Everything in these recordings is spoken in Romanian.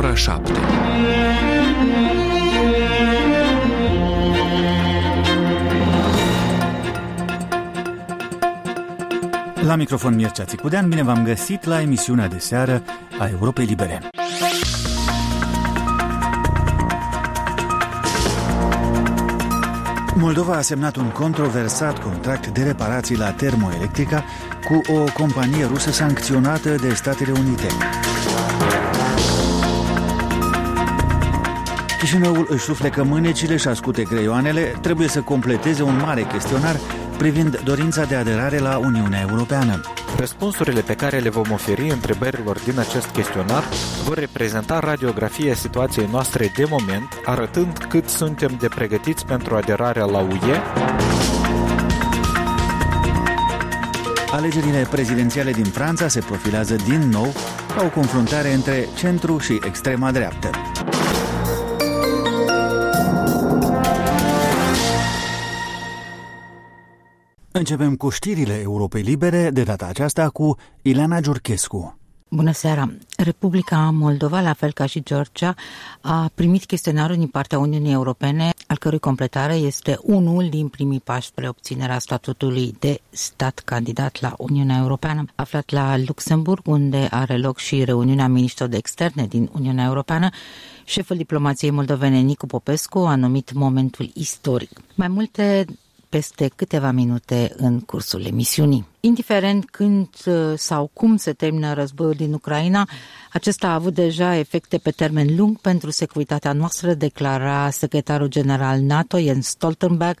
ora 7. La microfon Mircea Țicudean, bine v-am găsit la emisiunea de seară a Europei Libere. Moldova a semnat un controversat contract de reparații la Termoelectrica cu o companie rusă sancționată de Statele Unite. Chișinăul își suflecă mânecile și ascute creioanele, trebuie să completeze un mare chestionar privind dorința de aderare la Uniunea Europeană. Răspunsurile pe care le vom oferi întrebărilor din acest chestionar vor reprezenta radiografia situației noastre de moment, arătând cât suntem de pregătiți pentru aderarea la UE. Alegerile prezidențiale din Franța se profilează din nou ca o confruntare între centru și extrema dreaptă. Începem cu știrile Europei Libere, de data aceasta cu Ileana Giurchescu. Bună seara! Republica Moldova, la fel ca și Georgia, a primit chestionarul din partea Uniunii Europene, al cărui completare este unul din primii pași spre obținerea statutului de stat candidat la Uniunea Europeană. Aflat la Luxemburg, unde are loc și reuniunea miniștrilor de externe din Uniunea Europeană, șeful diplomației moldovene Nicu Popescu a numit momentul istoric. Mai multe peste câteva minute în cursul emisiunii. Indiferent când sau cum se termină războiul din Ucraina, acesta a avut deja efecte pe termen lung pentru securitatea noastră, declara secretarul general NATO Jens Stoltenberg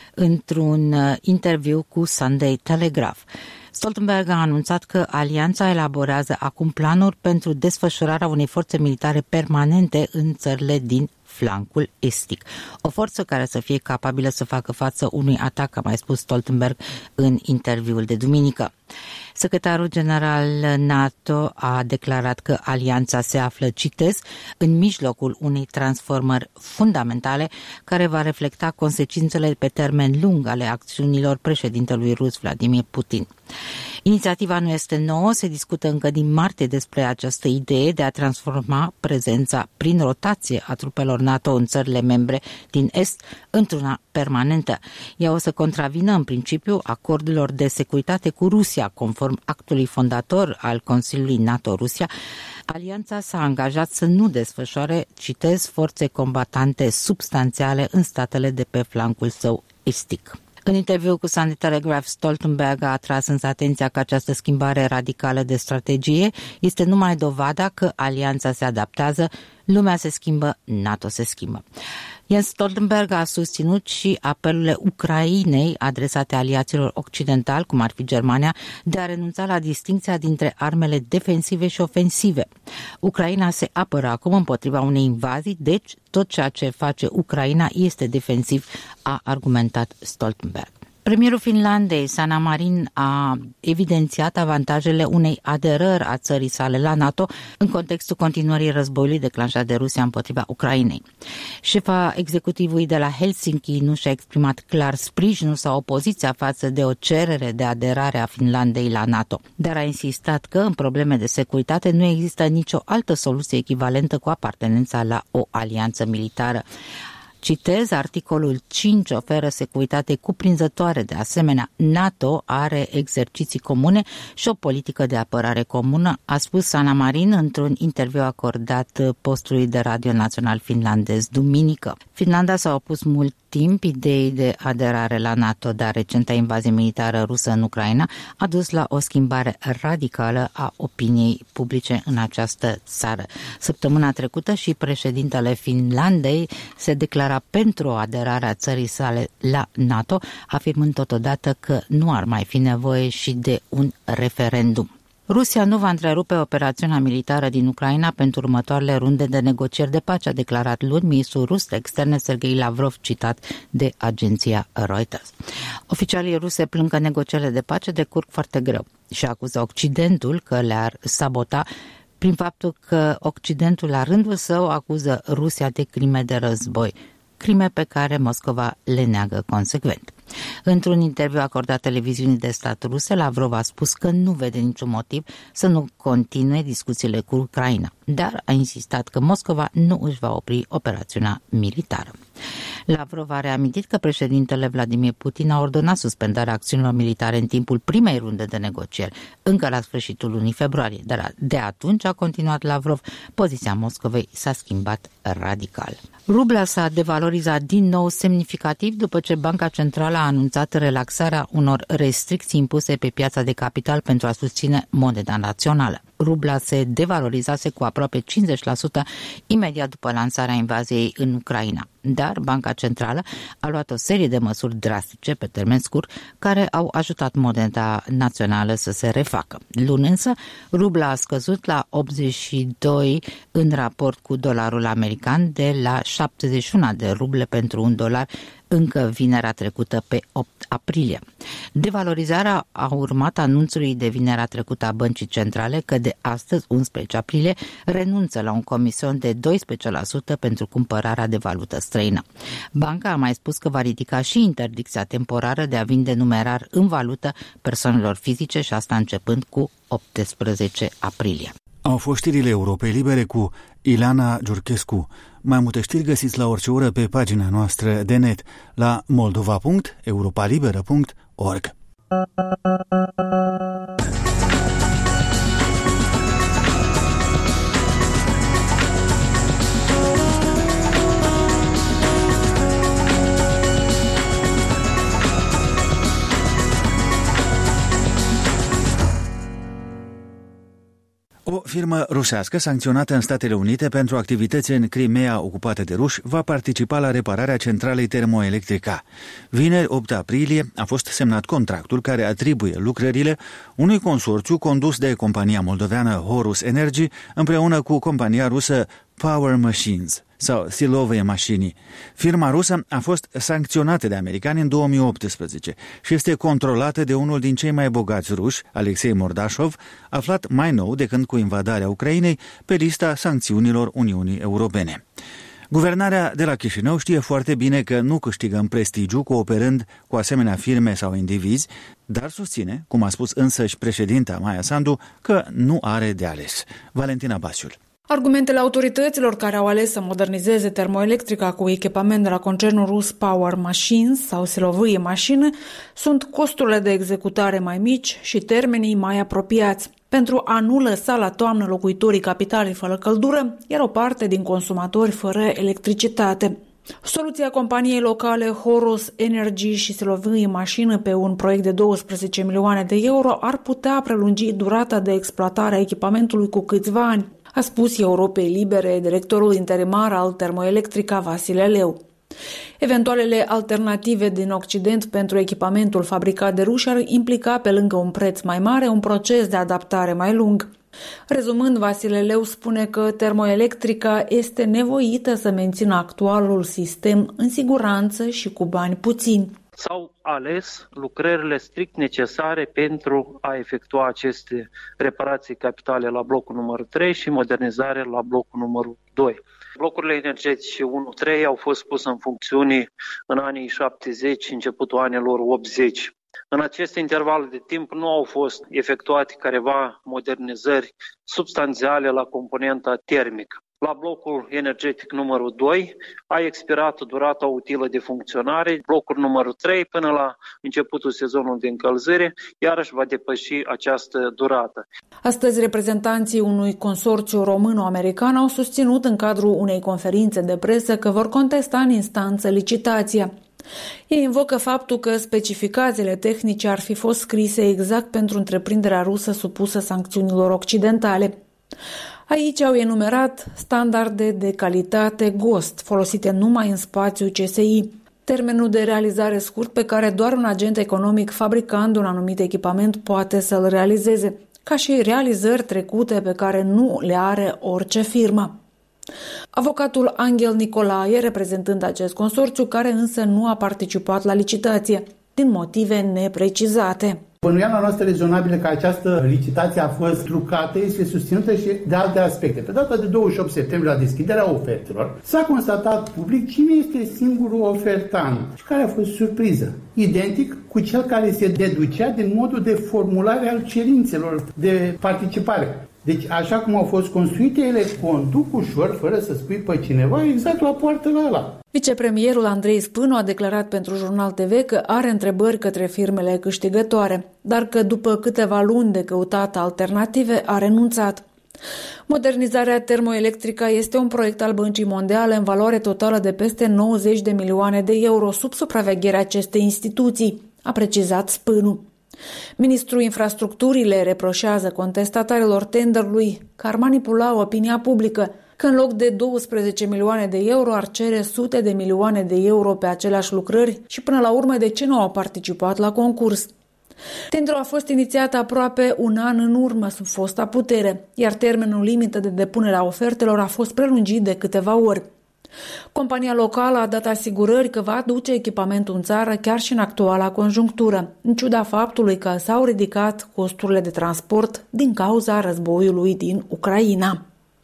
într-un interviu cu Sunday Telegraph. Stoltenberg a anunțat că alianța elaborează acum planuri pentru desfășurarea unei forțe militare permanente în țările din flancul estic. O forță care să fie capabilă să facă față unui atac, a mai spus Stoltenberg în interviul de duminică. Secretarul general NATO a declarat că alianța se află, citez, în mijlocul unei transformări fundamentale care va reflecta consecințele pe termen lung ale acțiunilor președintelui rus Vladimir Putin. Inițiativa nu este nouă, se discută încă din martie despre această idee de a transforma prezența prin rotație a trupelor NATO în țările membre din Est într-una permanentă. Ea o să contravină în principiu acordurilor de securitate cu Rusia, conform actului fondator al Consiliului NATO-Rusia. Alianța s-a angajat să nu desfășoare, citez, forțe combatante substanțiale în statele de pe flancul său estic. În interviu cu Sunday Telegraph, Stoltenberg a atras însă atenția că această schimbare radicală de strategie este numai dovada că alianța se adaptează, lumea se schimbă, NATO se schimbă. Jens Stoltenberg a susținut și apelurile Ucrainei adresate aliaților occidentali, cum ar fi Germania, de a renunța la distincția dintre armele defensive și ofensive. Ucraina se apără acum împotriva unei invazii, deci tot ceea ce face Ucraina este defensiv, a argumentat Stoltenberg. Premierul Finlandei, Sanna Marin, a evidențiat avantajele unei aderări a țării sale la NATO în contextul continuării războiului declanșat de Rusia împotriva Ucrainei. Șefa executivului de la Helsinki nu și-a exprimat clar sprijinul sau opoziția față de o cerere de aderare a Finlandei la NATO, dar a insistat că în probleme de securitate nu există nicio altă soluție echivalentă cu apartenența la o alianță militară. Citez, articolul 5 oferă securitate cuprinzătoare, de asemenea, NATO are exerciții comune și o politică de apărare comună, a spus Sanna Marin într-un interviu acordat postului de radio național finlandez duminică. Finlanda s-a opus mult timp ideii de aderare la NATO, dar recenta invazie militară rusă în Ucraina a dus la o schimbare radicală a opiniei publice în această țară. Săptămâna trecută și președintele Finlandei se declara pentru aderarea țării sale la NATO, afirmând totodată că nu ar mai fi nevoie și de un referendum. Rusia nu va întrerupe operațiunea militară din Ucraina pentru următoarele runde de negocieri de pace, a declarat luni ministrul rus de externe Sergei Lavrov, citat de agenția Reuters. Oficialii ruse plâng că negocierile de pace decurg foarte greu și acuză Occidentul că le-ar sabota prin faptul că Occidentul la rândul său acuză Rusia de crime de război. crime pe care Moscova le neagă consecvent. Într-un interviu acordat televiziunii de stat ruse, Lavrov a spus că nu vede niciun motiv să nu continue discuțiile cu Ucraina, dar a insistat că Moscova nu își va opri operațiunea militară. Lavrov a reamintit că președintele Vladimir Putin a ordonat suspendarea acțiunilor militare în timpul primei runde de negocieri, încă la sfârșitul lunii februarie, dar de atunci, a continuat Lavrov, poziția Moscovei s-a schimbat radical. Rubla s-a devalorizat din nou semnificativ după ce Banca Centrală a anunțat relaxarea unor restricții impuse pe piața de capital pentru a susține moneda națională. Rubla se devalorizase cu aproape 50% imediat după lansarea invaziei în Ucraina. Dar Banca Centrală a luat o serie de măsuri drastice pe termen scurt care au ajutat moneda națională să se refacă. Luni însă, rubla a scăzut la 82 în raport cu dolarul american, de la 71 de ruble pentru un dolar încă vinerea trecută pe 8 aprilie. Devalorizarea a urmat anunțului de vinerea trecută a Băncii Centrale că de astăzi, 11 aprilie, renunță la un comision de 12% pentru cumpărarea de valută străină. Banca a mai spus că va ridica și interdicția temporară de a vinde numerar în valută persoanelor fizice, și asta începând cu 18 aprilie. Au fost știrile Europei Libere cu Ileana Giurchescu. Mai multe știri găsiți la orice oră pe pagina noastră de net la moldova.europalibera.org. O firmă rusească sancționată în Statele Unite pentru activități în Crimea ocupată de ruși va participa la repararea centralei termoelectrica. Vineri, 8 aprilie, a fost semnat contractul care atribuie lucrările unui consorțiu condus de compania moldoveană Horus Energy împreună cu compania rusă Power Machines sau Silovые Mașini. Firma rusă a fost sancționată de americani în 2018 și este controlată de unul din cei mai bogați ruși, Alexei Mordașov, aflat mai nou de când cu invadarea Ucrainei pe lista sancțiunilor Uniunii Europene. Guvernarea de la Chișinău știe foarte bine că nu câștigă în prestigiu cooperând cu asemenea firme sau indivizi, dar susține, cum a spus însăși președinta Maia Sandu, că nu are de ales. Valentina Basiul. Argumentele autorităților care au ales să modernizeze termoelectrica cu echipament de la concernul rus Power Machines sau Silovые Mașini sunt costurile de executare mai mici și termenii mai apropiați. Pentru a nu lăsa la toamnă locuitorii capitalei fără căldură, iar o parte din consumatori fără electricitate. Soluția companiei locale Horus Energy și Silovые Mașini pe un proiect de 12 milioane de euro ar putea prelungi durata de exploatare a echipamentului cu câțiva ani, a spus Europei Libere directorul interimar al Termoelectrica Vasile Leu. Eventualele alternative din Occident pentru echipamentul fabricat de ruși ar implica, pe lângă un preț mai mare, un proces de adaptare mai lung. Rezumând, Vasile Leu spune că termoelectrica este nevoită să mențină actualul sistem în siguranță și cu bani puțini. S-au ales lucrările strict necesare pentru a efectua aceste reparații capitale la blocul numărul 3 și modernizare la blocul numărul 2. Blocurile energetice 1-3 au fost puse în funcțiune în anii 70, începutul anilor 80. În acest interval de timp nu au fost efectuate careva modernizări substanțiale la componenta termică. La blocul energetic numărul 2 a expirat durata utilă de funcționare, blocul numărul 3 până la începutul sezonului de încălzire, iarăși va depăși această durată. Astăzi, reprezentanții unui consorțiu româno-american au susținut în cadrul unei conferințe de presă că vor contesta în instanță licitația. Ei invocă faptul că specificațiile tehnice ar fi fost scrise exact pentru întreprinderea rusă supusă sancțiunilor occidentale. Aici au enumerat standarde de calitate GOST, folosite numai în spațiul CSI, termenul de realizare scurt pe care doar un agent economic fabricând un anumit echipament poate să-l realizeze, ca și realizări trecute pe care nu le are orice firmă. Avocatul Angel Nicolae, reprezentând acest consorțiu, care însă nu a participat la licitație, din motive neprecizate. Bănuiala noastră rezonabilă că această licitație a fost trucată este susținută și de alte aspecte. Pe data de 28 septembrie, la deschiderea ofertelor, s-a constatat public cine este singurul ofertant și care a fost surpriză. Identic cu cel care se deducea din modul de formulare al cerințelor de participare. Deci, așa cum au fost construite, ele conduc ușor, fără să spui pe cineva, exact la poartă la ăla. Vicepremierul Andrei Spânu a declarat pentru Jurnal TV că are întrebări către firmele câștigătoare, dar că după câteva luni de căutat alternative a renunțat. Modernizarea termoelectrică este un proiect al Băncii Mondiale în valoare totală de peste 90 de milioane de euro sub supravegherea acestei instituții, a precizat Spânu. Ministrul Infrastructurii le reproșează contestatarilor tenderului că ar manipula opinia publică, că în loc de 12 milioane de euro ar cere sute de milioane de euro pe aceleași lucrări și până la urmă de ce nu au participat la concurs. Tenderul a fost inițiat aproape un an în urmă sub fosta putere, iar termenul limită de depunere a ofertelor a fost prelungit de câteva ori. Compania locală a dat asigurări că va aduce echipamentul în țară chiar și în actuala conjunctură, în ciuda faptului că s-au ridicat costurile de transport din cauza războiului din Ucraina.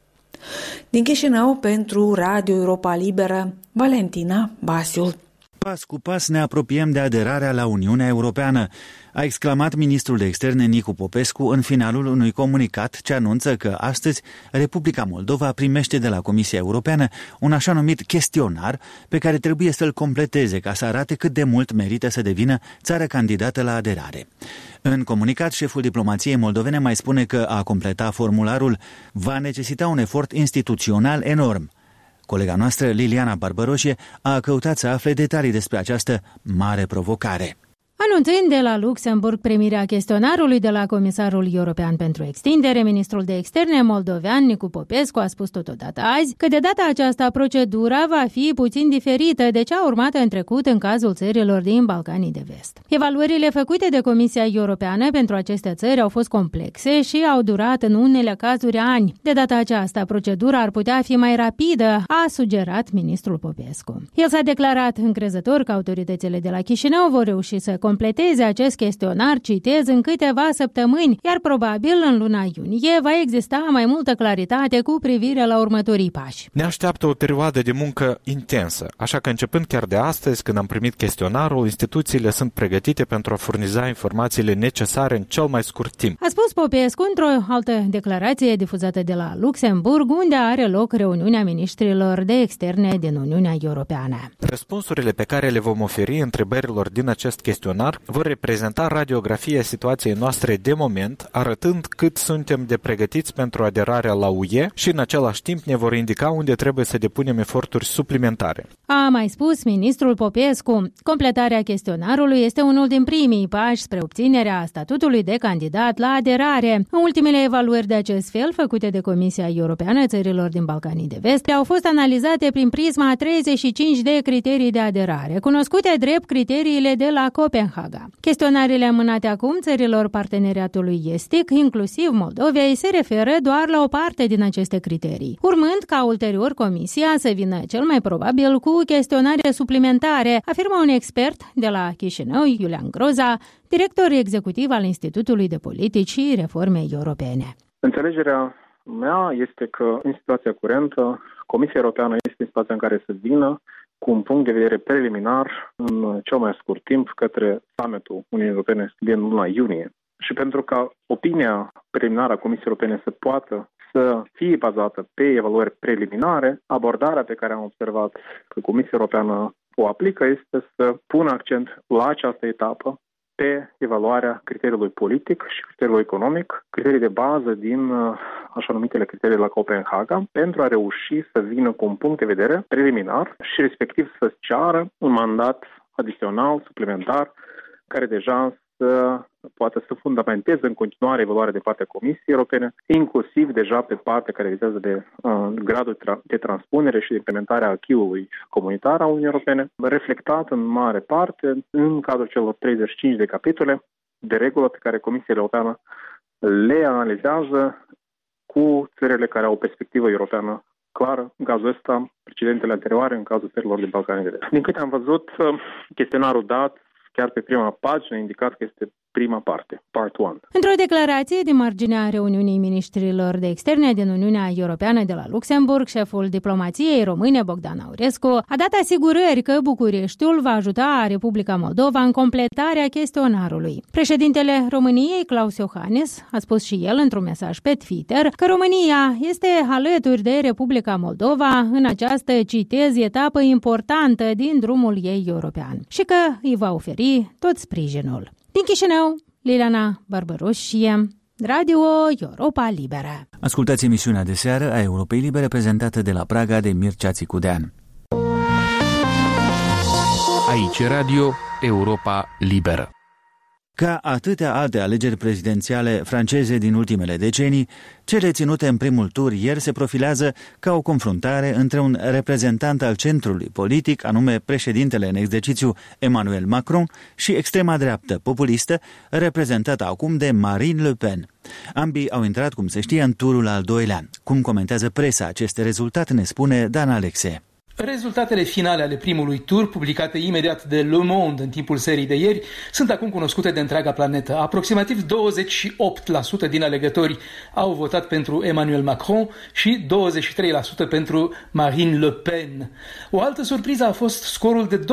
Din Chișinău, pentru Radio Europa Liberă, Valentina Basiu. Pas cu pas ne apropiem de aderarea la Uniunea Europeană, a exclamat ministrul de externe Nicu Popescu în finalul unui comunicat ce anunță că astăzi Republica Moldova primește de la Comisia Europeană un așa numit chestionar pe care trebuie să-l completeze ca să arate cât de mult merită să devină țară candidată la aderare. În comunicat, șeful diplomației moldovene mai spune că a completa formularul va necesita un efort instituțional enorm. Colega noastră, Liliana Barbăroșie, a căutat să afle detalii despre această mare provocare. Anunțând de la Luxemburg primirea chestionarului de la Comisarul European pentru Extindere, ministrul de externe moldovean Nicu Popescu a spus totodată azi că de data aceasta procedura va fi puțin diferită de cea urmată în trecut în cazul țărilor din Balcanii de Vest. Evaluările făcute de Comisia Europeană pentru aceste țări au fost complexe și au durat în unele cazuri ani. De data aceasta, procedura ar putea fi mai rapidă, a sugerat ministrul Popescu. El s-a declarat încrezător că autoritățile de la Chișinău vor reuși să completeze acest chestionar, citez, în câteva săptămâni, iar probabil în luna iunie va exista mai multă claritate cu privire la următorii pași. Ne așteaptă o perioadă de muncă intensă, așa că începând chiar de astăzi, când am primit chestionarul, instituțiile sunt pregătite pentru a furniza informațiile necesare în cel mai scurt timp. A spus Popescu într-o altă declarație difuzată de la Luxemburg, unde are loc reuniunea ministrilor de externe din Uniunea Europeană. Răspunsurile pe care le vom oferi întrebărilor din acest chestionar vor reprezenta radiografia situației noastre de moment, arătând cât suntem de pregătiți pentru aderarea la UE și în același timp ne vor indica unde trebuie să depunem eforturi suplimentare. A mai spus ministrul Popescu, completarea chestionarului este unul din primii pași spre obținerea statutului de candidat la aderare. În ultimele evaluări de acest fel, făcute de Comisia Europeană țărilor din Balcanii de Vest, au fost analizate prin prisma a 35 de criterii de aderare, cunoscute drept criteriile de la Copenhaga. Chestionarele amânate acum țărilor parteneriatului estic, inclusiv Moldovei, se referă doar la o parte din aceste criterii, urmând ca ulterior Comisia să vină cel mai probabil cu chestionare suplimentare, afirmă un expert de la Chișinău, Iulian Groza, director executiv al Institutului de Politici și Reforme Europene. Înțelegerea mea este că în situația curentă, Comisia Europeană este în situația în care să vină cu un punct de vedere preliminar în cel mai scurt timp către summitul Uniunii Europene din luna iunie. Și pentru ca opinia preliminară a Comisiei Europene să poată să fie bazată pe evaluări preliminare, abordarea pe care am observat că Comisia Europeană o aplică este să pună accent la această etapă pe evaluarea criteriului politic și criteriului economic, criterii de bază din așa numitele criterii la Copenhaga, pentru a reuși să vină cu un punct de vedere preliminar și respectiv să ceară un mandat adițional, suplimentar, care deja să poată să fundamenteze în continuare evaluarea de partea Comisiei Europene, inclusiv deja pe partea care vizează de gradul de transpunere și de implementarea acquis-ului comunitar a Uniunii Europene, reflectat în mare parte în cadrul celor 35 de capitole de regulă pe care Comisia Europeană le analizează cu țările care au o perspectivă europeană clară, în cazul ăsta, precedentele anterioare, în cazul țărilor din Balcanii de Vest. Din câte am văzut, chestionarul dat, chiar pe prima pagină, indicat că este prima parte, part 1. Într-o declarație de marginea reuniunii ministrilor de externe din Uniunea Europeană de la Luxemburg, șeful diplomației române Bogdan Aurescu a dat asigurări că Bucureștiul va ajuta Republica Moldova în completarea chestionarului. Președintele României, Klaus Iohannis, a spus și el într-un mesaj pe Twitter că România este alături de Republica Moldova în această, citez, etapă importantă din drumul ei european și că îi va oferi tot sprijinul. Din Chișinău, Liliana Barbărușie, Radio Europa Liberă. Ascultați emisiunea de seară a Europei Libere prezentată de la Praga de Mircea Țicudean. Aici Radio Europa Liberă. Ca atâtea alte alegeri prezidențiale franceze din ultimele decenii, cele ținute în primul tur ieri se profilează ca o confruntare între un reprezentant al centrului politic, anume președintele în exercițiu Emmanuel Macron, și extrema dreaptă populistă, reprezentată acum de Marine Le Pen. Ambii au intrat, cum se știe, în turul al doilea. Cum comentează presa aceste rezultate, ne spune Dan Alexe. Rezultatele finale ale primului tur, publicate imediat de Le Monde în timpul serii de ieri, sunt acum cunoscute de întreaga planetă. Aproximativ 28% din alegători au votat pentru Emmanuel Macron și 23% pentru Marine Le Pen. O altă surpriză a fost scorul de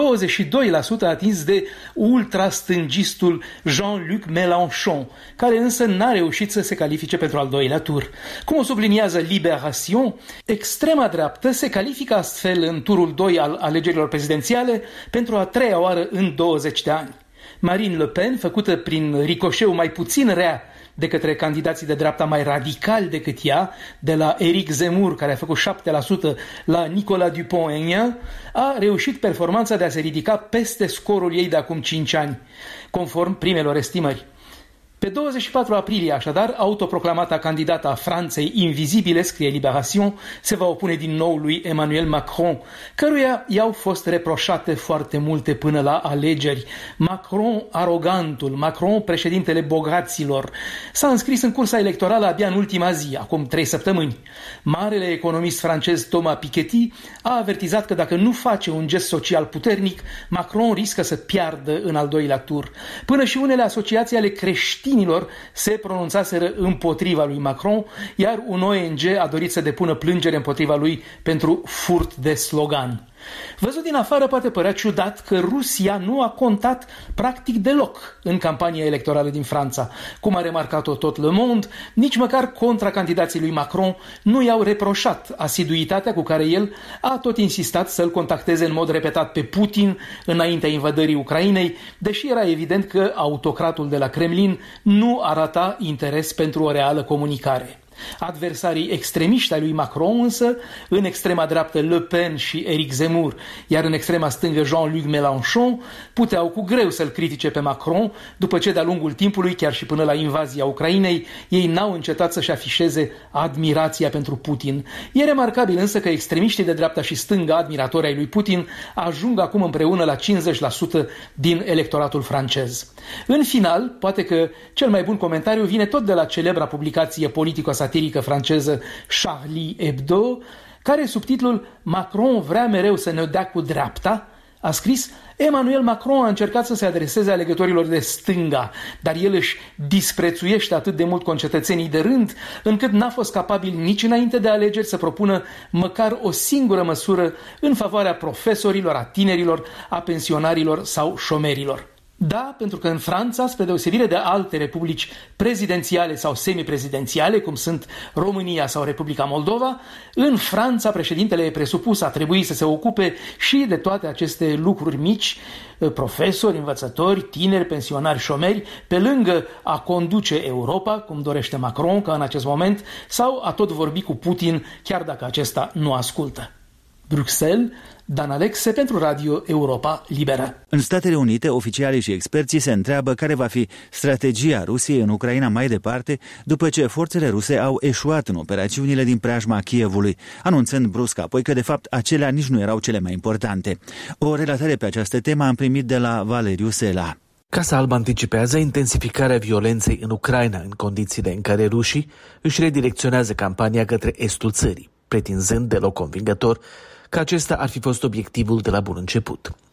22% atins de ultrastângistul Jean-Luc Mélenchon, care însă n-a reușit să se califice pentru al doilea tur. Cum o subliniază Libération, extrema dreaptă se califică astfel în turul 2 al alegerilor prezidențiale pentru a treia oară în 20 de ani. Marine Le Pen, făcută prin ricoșeu mai puțin rea de către candidații de dreapta mai radicali decât ea, de la Éric Zemmour, care a făcut 7%, la Nicolas Dupont-Aignan, a reușit performanța de a se ridica peste scorul ei de acum 5 ani, conform primelor estimări. Pe 24 aprilie, așadar, autoproclamata candidată a Franței invizibile, scrie Libération, se va opune din nou lui Emmanuel Macron, căruia i-au fost reproșate foarte multe până la alegeri. Macron arogantul, Macron președintele bogaților, s-a înscris în cursa electorală abia în ultima zi, acum 3 săptămâni. Marele economist francez Thomas Piketty a avertizat că dacă nu face un gest social puternic, Macron riscă să piardă în al doilea tur. Până și unele asociații ale creștinilor se pronunțaseră împotriva lui Macron, iar un ONG a dorit să depună plângere împotriva lui pentru furt de slogan. Văzut din afară poate părea ciudat că Rusia nu a contat practic deloc în campania electorală din Franța. Cum a remarcat-o tot Le Monde, nici măcar contracandidații lui Macron nu i-au reproșat asiduitatea cu care el a tot insistat să-l contacteze în mod repetat pe Putin înaintea invadării Ucrainei, deși era evident că autocratul de la Kremlin nu arăta interes pentru o reală comunicare. Adversarii extremiști ai lui Macron însă, în extrema dreaptă Le Pen și Éric Zemmour, iar în extrema stângă Jean-Luc Mélenchon, puteau cu greu să-l critique pe Macron, după ce de-a lungul timpului, chiar și până la invazia Ucrainei, ei n-au încetat să-și afișeze admirația pentru Putin. E remarcabil însă că extremiștii de dreapta și stânga admiratori ai lui Putin ajung acum împreună la 50% din electoratul francez. În final, poate că cel mai bun comentariu vine tot de la celebra publicație politico-satirică franceză Charlie Hebdo, care sub titlul Macron vrea mereu să ne dea cu dreapta a scris: Emmanuel Macron a încercat să se adreseze alegătorilor de stânga, dar el își disprețuiește atât de mult concetățenii de rând, încât n-a fost capabil nici înainte de alegeri să propună măcar o singură măsură în favoarea profesorilor, a tinerilor, a pensionarilor sau șomerilor. Da, pentru că în Franța, spre deosebire de alte republici prezidențiale sau semiprezidențiale, cum sunt România sau Republica Moldova, în Franța președintele e presupus a trebui să se ocupe și de toate aceste lucruri mici, profesori, învățători, tineri, pensionari, șomeri, pe lângă a conduce Europa, cum dorește Macron, ca în acest moment, sau a tot vorbi cu Putin, chiar dacă acesta nu ascultă. Bruxelles, Dan Alexe pentru Radio Europa Liberă. În Statele Unite, oficialii și experții se întreabă care va fi strategia Rusiei în Ucraina mai departe, după ce forțele ruse au eșuat în operațiunile din preajma Kievului, anunțând brusc apoi că de fapt acelea nici nu erau cele mai importante. O relatare pe această temă am primit de la Valeriu Sela. Casa Albă anticipează intensificarea violenței în Ucraina în condițiile în care rușii își redirecționează campania către estul țării, pretinzând deloc convingător că acesta ar fi fost obiectivul de la bun început.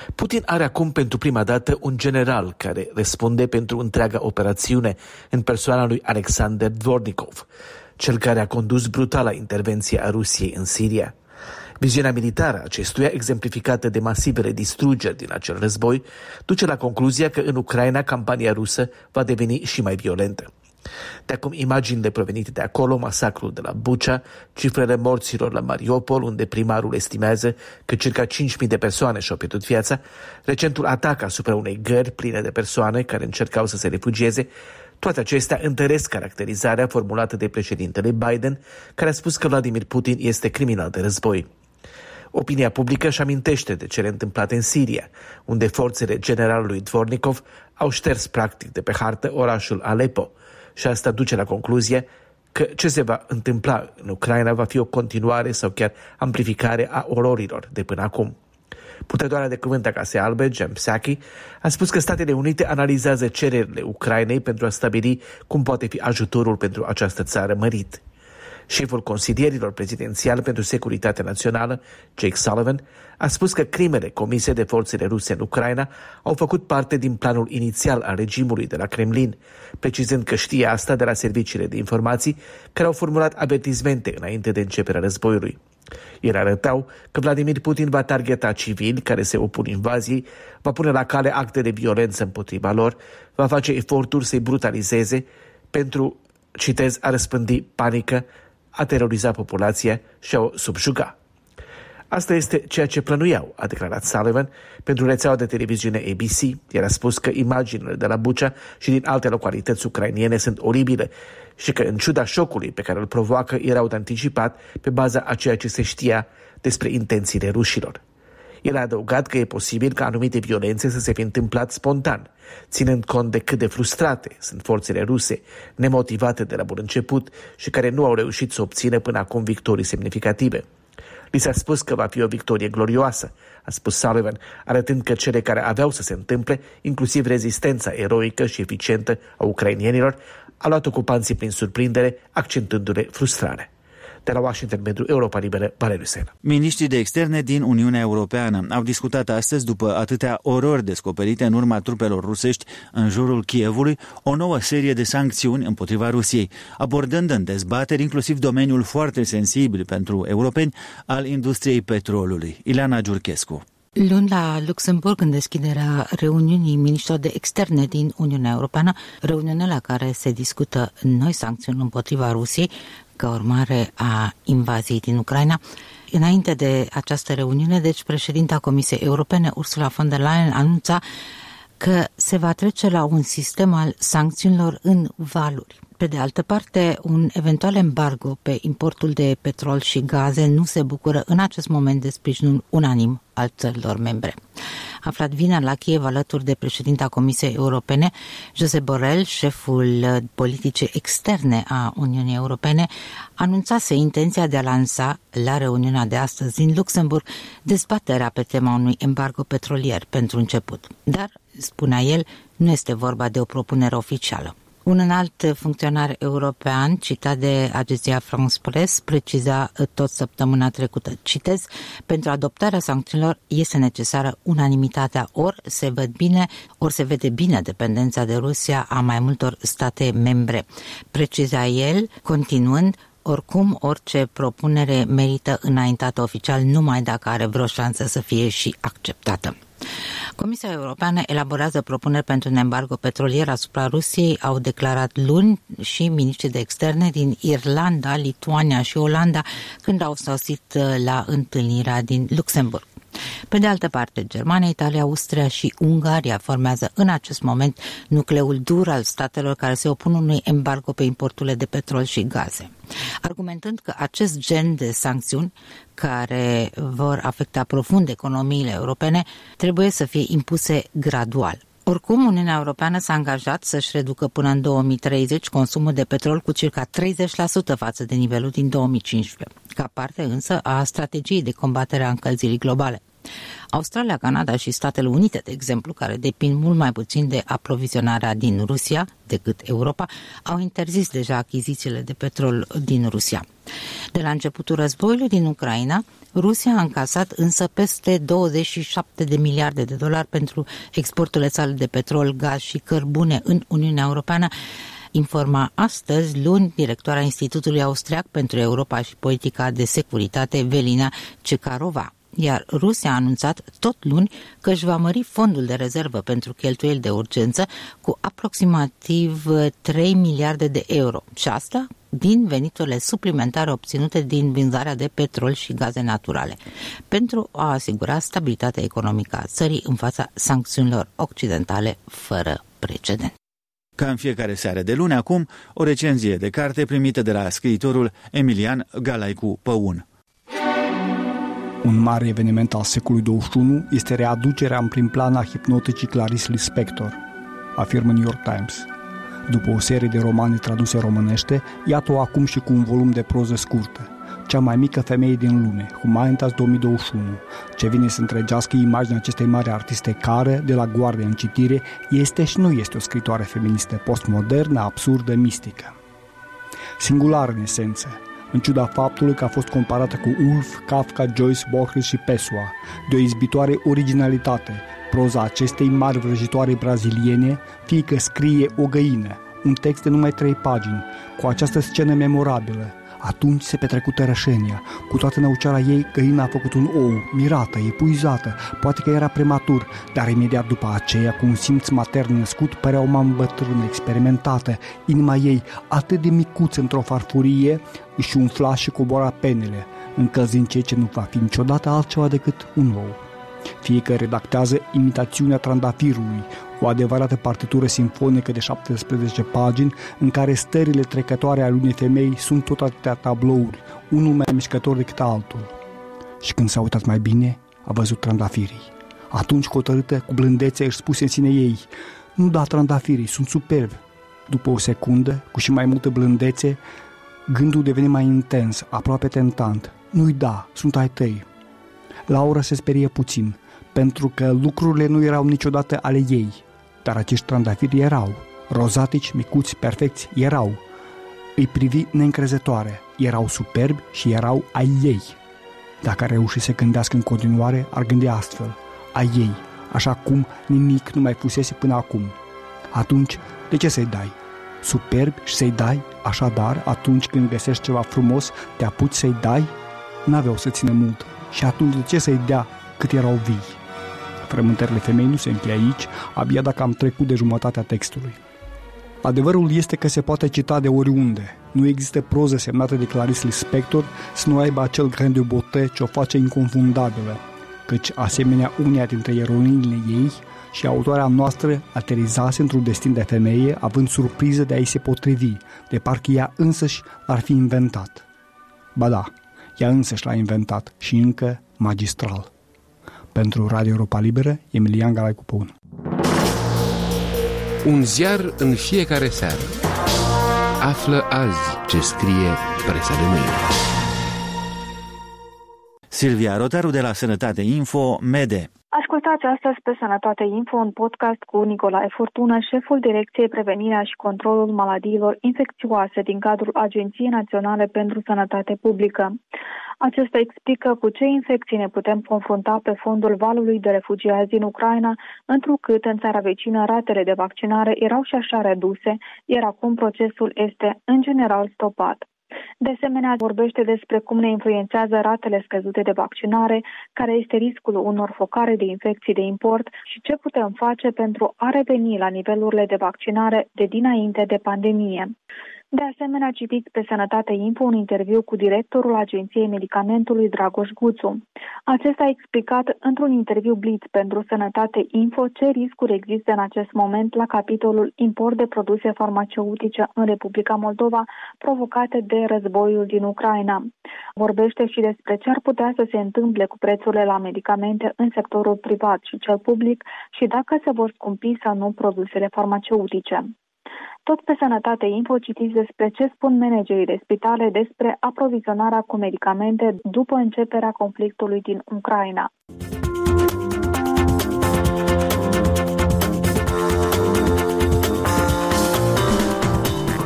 Putin are acum pentru prima dată un general care răspunde pentru întreaga operațiune în persoana lui Alexander Dvornikov, cel care a condus brutala intervenție a Rusiei în Siria. Viziunea militară acestuia, exemplificată de masivele distrugeri din acel război, duce la concluzia că în Ucraina campania rusă va deveni și mai violentă. De acum imaginile provenite de acolo, masacrul de la Bucha, cifrele morților la Mariupol, unde primarul estimează că circa 5.000 de persoane și-au pierdut viața, recentul atac asupra unei gări pline de persoane care încercau să se refugieze, toate acestea întăresc caracterizarea formulată de președintele Biden, care a spus că Vladimir Putin este criminal de război. Opinia publică își amintește de cele întâmplate în Siria, unde forțele generalului Dvornikov au șters practic de pe hartă orașul Aleppo, și asta duce la concluzia că ce se va întâmpla în Ucraina va fi o continuare sau chiar amplificare a ororilor de până acum. Purtătoarea de cuvânt a Casei Albe, Jen Psaki, a spus că Statele Unite analizează cererile Ucrainei pentru a stabili cum poate fi ajutorul pentru această țară mărit. Șeful consilierilor prezidențiali pentru securitatea națională, Jake Sullivan, a spus că crimele comise de forțele ruse în Ucraina au făcut parte din planul inițial al regimului de la Kremlin, precizând că știe asta de la serviciile de informații care au formulat avertizmente înainte de începerea războiului. Ele arătau că Vladimir Putin va targeta civili care se opun invaziei, va pune la cale acte de violență împotriva lor, va face eforturi să-i brutalizeze pentru, citez, a răspândi panică, a teroriza populația și a o subjuga. Asta este ceea ce plănuiau, a declarat Sullivan pentru rețeaua de televiziune ABC. El a spus că imaginile de la Bucha și din alte localități ucrainiene sunt oribile și că, în ciuda șocului pe care îl provoacă, erau de anticipat pe baza a ceea ce se știa despre intențiile rușilor. El a adăugat că e posibil ca anumite violențe să se fi întâmplat spontan, ținând cont de cât de frustrate sunt forțele ruse, nemotivate de la bun început și care nu au reușit să obțină până acum victorii semnificative. Li s-a spus că va fi o victorie glorioasă, a spus Sullivan, arătând că cele care aveau să se întâmple, inclusiv rezistența eroică și eficientă a ucrainienilor, a luat ocupanții prin surprindere, accentându-le frustrarea. De la Washington pentru Europa Liberă, Valeriu Sena. Miniștrii de externe din Uniunea Europeană au discutat astăzi, după atâtea orori descoperite în urma trupelor rusești în jurul Kievului, o nouă serie de sancțiuni împotriva Rusiei, abordând în dezbateri inclusiv domeniul foarte sensibil pentru europeni al industriei petrolului. Ileana Giurchescu. Luni la Luxemburg, în deschiderea reuniunii miniștrilor de externe din Uniunea Europeană, reuniune la care se discută noi sancțiuni împotriva Rusiei, ca urmare a invaziei din Ucraina. Înainte de această reuniune, deci, președinta Comisiei Europene, Ursula von der Leyen, anunța că se va trece la un sistem al sancțiunilor în valuri. Pe de altă parte, un eventual embargo pe importul de petrol și gaze nu se bucură în acest moment de sprijinul unanim al țărilor membre. Aflat vineri la Kiev alături de președinta Comisiei Europene, Josep Borrell, șeful politicii externe a Uniunii Europene, anunțase intenția de a lansa la reuniunea de astăzi din Luxemburg dezbaterea pe tema unui embargo petrolier pentru început. Dar, spunea el, nu este vorba de o propunere oficială. Un înalt funcționar european, citat de agenția France Press, preciza tot săptămâna trecută, citez, pentru adoptarea sancțiunilor este necesară unanimitatea, ori se vede bine dependența de Rusia a mai multor state membre. Preciza el, continuând, oricum, orice propunere merită înaintată oficial numai dacă are vreo șansă să fie și acceptată. Comisia Europeană elaborează propuneri pentru un embargo petrolier asupra Rusiei, au declarat luni și miniștrii de externe din Irlanda, Lituania și Olanda când au sosit la întâlnirea din Luxemburg. Pe de altă parte, Germania, Italia, Austria și Ungaria formează în acest moment nucleul dur al statelor care se opun unui embargo pe importurile de petrol și gaze, argumentând că acest gen de sancțiuni, care vor afecta profund economiile europene, trebuie să fie impuse gradual. Oricum, Uniunea Europeană s-a angajat să-și reducă până în 2030 consumul de petrol cu circa 30% față de nivelul din 2015, ca parte însă a strategiei de combatere a încălzirii globale. Australia, Canada și Statele Unite, de exemplu, care depind mult mai puțin de aprovizionarea din Rusia decât Europa, au interzis deja achizițiile de petrol din Rusia. De la începutul războiului din Ucraina, Rusia a încasat însă peste 27 de miliarde de dolari pentru exporturile sale de petrol, gaz și cărbune în Uniunea Europeană, informa astăzi, luni, directoarea Institutului Austriac pentru Europa și Politica de Securitate, Velina Cecarova. Iar Rusia a anunțat tot luni că își va mări fondul de rezervă pentru cheltuieli de urgență cu aproximativ 3 miliarde de euro. Și asta din veniturile suplimentare obținute din vânzarea de petrol și gaze naturale, pentru a asigura stabilitatea economică a țării în fața sancțiunilor occidentale fără precedent. Ca în fiecare seară de luni, acum, o recenzie de carte primită de la scriitorul Emilian Galaicu Păun. Un mare eveniment al secolului XXI este readucerea în prim plan a hipnoticii Clarice Lispector, afirmă New York Times. După o serie de romane traduse românește, iată-o acum și cu un volum de proză scurtă. Cea mai mică femeie din lume, Humanitas 2021, ce vine să întregească imaginea acestei mari artiste care, de la Guardia în citire, este și nu este o scritoare feministă postmodernă, absurdă, mistică. Singulară în esență, în ciuda faptului că a fost comparată cu Ulf, Kafka, Joyce, Borges și Pessoa, de o izbitoare originalitate, proza acestei mari vrăjitoare braziliene, fie că scrie o găină, un text de numai 3 pagini, cu această scenă memorabilă. Atunci se petrecută rășenia. Cu toată năuceala ei, găina a făcut un ou, mirată, epuizată, poate că era prematur, dar imediat după aceea, cu un simț matern născut, părea o mamă bătrână, experimentată. Inima ei, atât de micuță într-o farfurie, își umfla și cobora penele, încălzind ceea ce nu va fi niciodată altceva decât un ou. Fie că redactează Imitațiunea trandafirului, o adevărată partitură simfonică de 17 pagini, în care stările trecătoare ale unei femei sunt tot atâtea tablouri, unul mai mișcător decât altul. Și când s-a uitat mai bine, a văzut trandafirii. Atunci, hotărâtă, cu blândețe, își spuse în sine ei: nu da, trandafirii, sunt superbi. După o secundă, cu și mai multă blândețe, gândul deveni mai intens, aproape tentant. Nu-i da, sunt ai tăi. Laura se sperie puțin, pentru că lucrurile nu erau niciodată ale ei, dar acești trandafiri erau, rozatici, micuți, perfecți, erau. Îi privi neîncrezătoare, erau superbi și erau ai ei. Dacă ar reuși să gândească în continuare, ar gândi astfel: ai ei, așa cum nimic nu mai fusese până acum. Atunci, de ce să-i dai? Superbi și să-i dai, așadar, atunci când găsești ceva frumos, te apuci să-i dai? N-aveau să țină mult. Și atunci de ce să-i dea cât erau vii? Frământările femei nu se încheie aici, abia dacă am trecut de jumătatea textului. Adevărul este că se poate cita de oriunde. Nu există proză semnată de Clarice Lispector să nu aibă acel grain de beauté ce o face inconfundabilă, căci, asemenea uneia dintre eroinile ei, și autoarea noastră aterizase într-un destin de femeie, având surpriză de a-i se potrivi, de parcă ea însăși l-ar fi inventat. Ba da, ea însăși l-a inventat și încă magistral. Pentru Radio Europa Liberă, Emilian Galaicu Păun. Un ziar în fiecare seară. Află azi ce scrie presa de mâine. Silvia Rotaru de la Sănătate Info, Mede. Ascultați astăzi pe Sănătate Info un podcast cu Nicolae Furtună, șeful Direcției Prevenirea și Controlul Maladiilor Infecțioase din cadrul Agenției Naționale pentru Sănătate Publică. Acesta explică cu ce infecții ne putem confrunta pe fondul valului de refugiați din Ucraina, întrucât în țara vecină ratele de vaccinare erau și așa reduse, iar acum procesul este în general stopat. De asemenea, vorbește despre cum ne influențează ratele scăzute de vaccinare, care este riscul unor focare de infecții de import și ce putem face pentru a reveni la nivelurile de vaccinare de dinainte de pandemie. De asemenea, citiți pe Sănătate Info un interviu cu directorul Agenției Medicamentului Dragoș Guțu. Acesta a explicat într-un interviu Blitz pentru Sănătate Info ce riscuri există în acest moment la capitolul import de produse farmaceutice în Republica Moldova provocate de războiul din Ucraina. Vorbește și despre ce ar putea să se întâmple cu prețurile la medicamente în sectorul privat și cel public și dacă se vor scumpi sau nu produsele farmaceutice. Tot pe Sănătate Info citiți despre ce spun managerii de spitale despre aprovizionarea cu medicamente după începerea conflictului din Ucraina.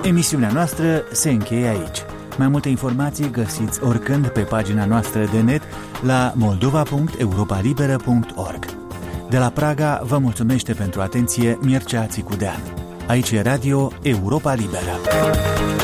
Emisiunea noastră se încheie aici. Mai multe informații găsiți oricând pe pagina noastră de net la moldova.europalibera.org. De la Praga vă mulțumește pentru atenție Mircea Țicudean. Aici e Radio Europa Liberă.